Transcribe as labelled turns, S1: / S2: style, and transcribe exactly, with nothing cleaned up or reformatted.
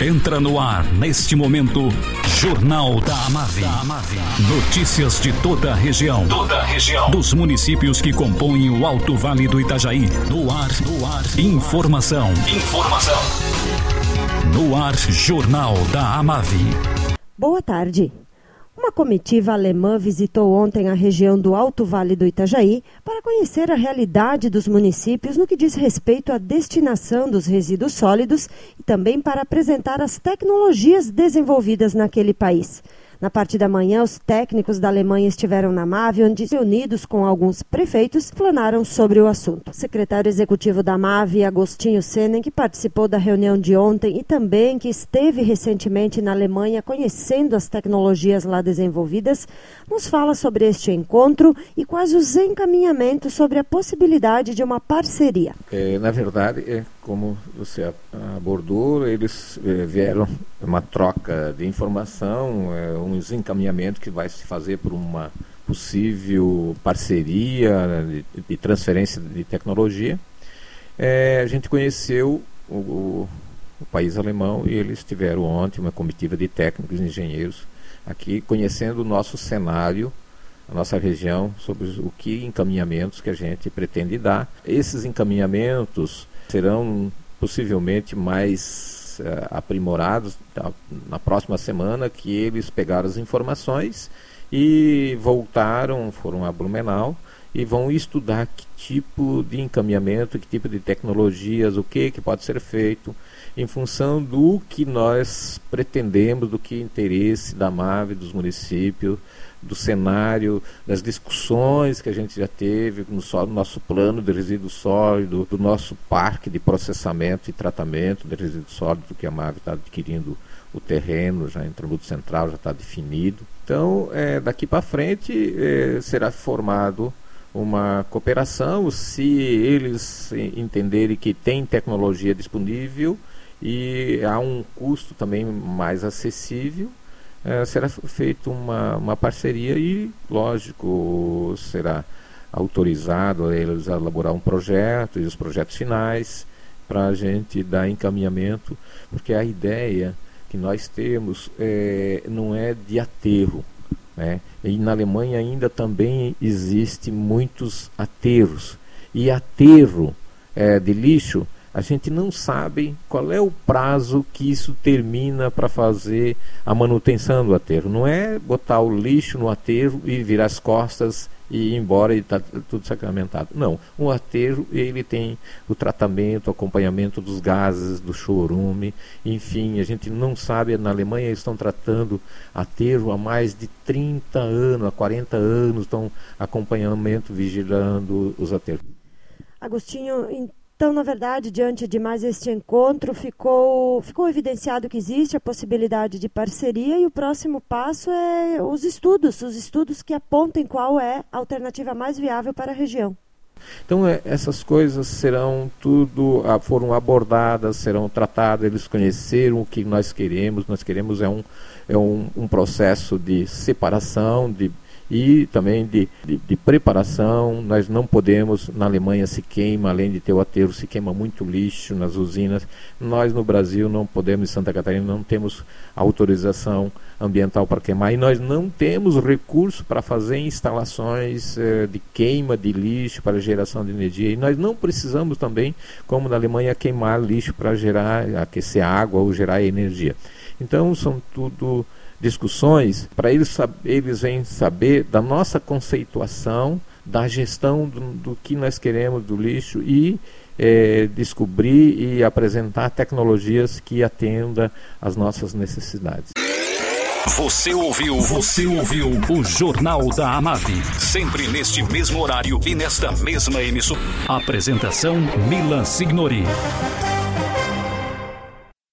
S1: Entra no ar, neste momento, Jornal da Amave. Notícias de toda a região. Toda a região. Dos municípios que compõem o Alto Vale do Itajaí. No ar, no ar. Informação. Informação. No ar, Jornal da Amave.
S2: Boa tarde. Uma comitiva alemã visitou ontem a região do Alto Vale do Itajaí para conhecer a realidade dos municípios no que diz respeito à destinação dos resíduos sólidos e também para apresentar as tecnologias desenvolvidas naquele país. Na parte da manhã, os técnicos da Alemanha estiveram na MAVE, onde, reunidos com alguns prefeitos, planaram sobre o assunto. O secretário executivo da MAVE, Agostinho Senen, que participou da reunião de ontem e também que esteve recentemente na Alemanha conhecendo as tecnologias lá desenvolvidas, nos fala sobre este encontro e quais os encaminhamentos sobre a possibilidade de uma parceria.
S3: É, na verdade, é, como você abordou, eles é, vieram uma troca de informação, é, uns encaminhamentos que vai se fazer por uma possível parceria de, de transferência de tecnologia. É, a gente conheceu o, o, o país alemão e eles tiveram ontem uma comitiva de técnicos e engenheiros aqui conhecendo o nosso cenário, a nossa região, sobre o que encaminhamentos que a gente pretende dar. Esses encaminhamentos serão possivelmente mais uh, aprimorados tá, na próxima semana, que eles pegaram as informações e voltaram, foram a Blumenau e vão estudar que tipo de encaminhamento, que tipo de tecnologias, o que, que pode ser feito em função do que nós pretendemos, do que interesse da MAVE, dos municípios, do cenário, das discussões que a gente já teve no, só, no nosso plano de resíduo sólido, do nosso parque de processamento e tratamento de resíduo sólido, que a MAVE está adquirindo o terreno, já em Tributo Central, já está definido. Então, é, daqui para frente, é, será formado uma cooperação, se eles entenderem que tem tecnologia disponível e há um custo também mais acessível, É, será feita uma, uma parceria e, lógico, será autorizado a eles a elaborar um projeto e os projetos finais para a gente dar encaminhamento, porque a ideia que nós temos é, não é de aterro, né? E na Alemanha ainda também existe muitos aterros, e aterro é, de lixo, a gente não sabe qual é o prazo que isso termina para fazer a manutenção do aterro. Não é botar o lixo no aterro e virar as costas e ir embora e está tudo sacramentado. Não, o aterro ele tem o tratamento, o acompanhamento dos gases, do chorume, enfim, a gente não sabe, na Alemanha eles estão tratando aterro há mais de trinta anos, há quarenta anos, estão acompanhamento, vigilando os aterros.
S2: Agostinho, então, na verdade, diante de mais este encontro, ficou, ficou evidenciado que existe a possibilidade de parceria e o próximo passo é os estudos, os estudos que apontem qual é a alternativa mais viável para a região.
S3: Então, é, essas coisas serão tudo, ah, foram abordadas, serão tratadas, eles conheceram o que nós queremos, nós queremos é um, é um, um processo de separação, de e também de, de, de preparação. Nós não podemos, na Alemanha se queima, além de ter o aterro, se queima muito lixo nas usinas. Nós no Brasil não podemos, em Santa Catarina, não temos autorização ambiental para queimar e nós não temos recurso para fazer instalações eh, de queima de lixo para geração de energia. E nós não precisamos também, como na Alemanha, queimar lixo para gerar, aquecer água ou gerar energia. Então são tudo discussões para eles, eles vêm saber da nossa conceituação, da gestão do, do que nós queremos do lixo e é, descobrir e apresentar tecnologias que atendam às nossas necessidades.
S1: Você ouviu, você ouviu o Jornal da Amave, sempre neste mesmo horário e nesta mesma emissora. Apresentação Milan Signori.